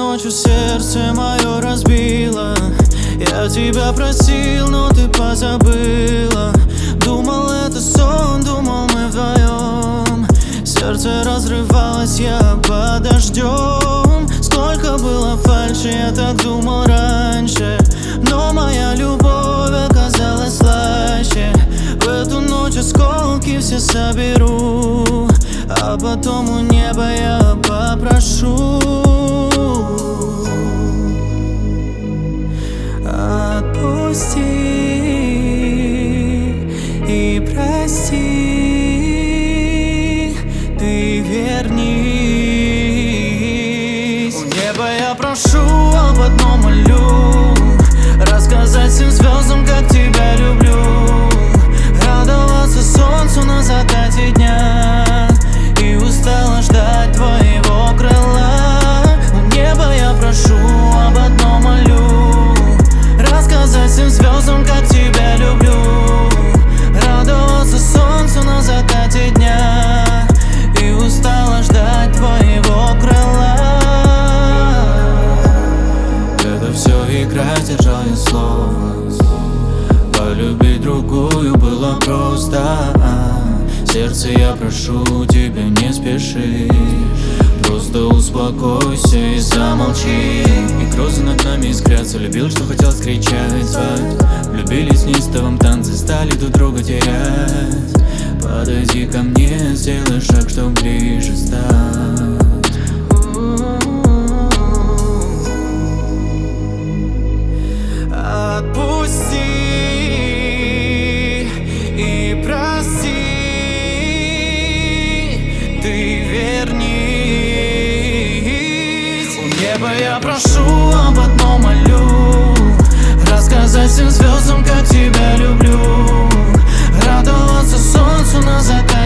ночью сердце мое разбило. Я тебя просил, но ты позабыла. Думал, это сон, думал, мы вдвоем. Сердце разрывалось, я под дождем. Сколько было фальши, я так думал раньше. Но моя любовь оказалась слаще. В эту ночь осколки все соберу, а потом у неба я попрошу: отпусти и прости, ты вернись. У неба я прошу, об одном молю: рассказать всем звездам, как тебя люблю. Радоваться солнцу на закате дня и устала ждать твоего крыла. У неба я прошу, об одном молю: рассказать всем звездам, как тебя люблю. Радоваться солнцу на закате дня и устала ждать твоего крыла. Это все игра, держал я слово. Полюбить другую было просто. Сердце, я прошу тебя, не спеши. Просто успокойся и замолчи. И грозы над нами искрятся. Любил, что хотел скричать, звать. Влюбились в неистовом танце, стали друг друга терять. Подойди ко мне, сделай шаг, чтоб ближе стать. Отпусти и прости, ты вернись. У неба я прошу, об одном молю: рассказать всем звездам, как тебя люблю. Радоваться солнцу на закате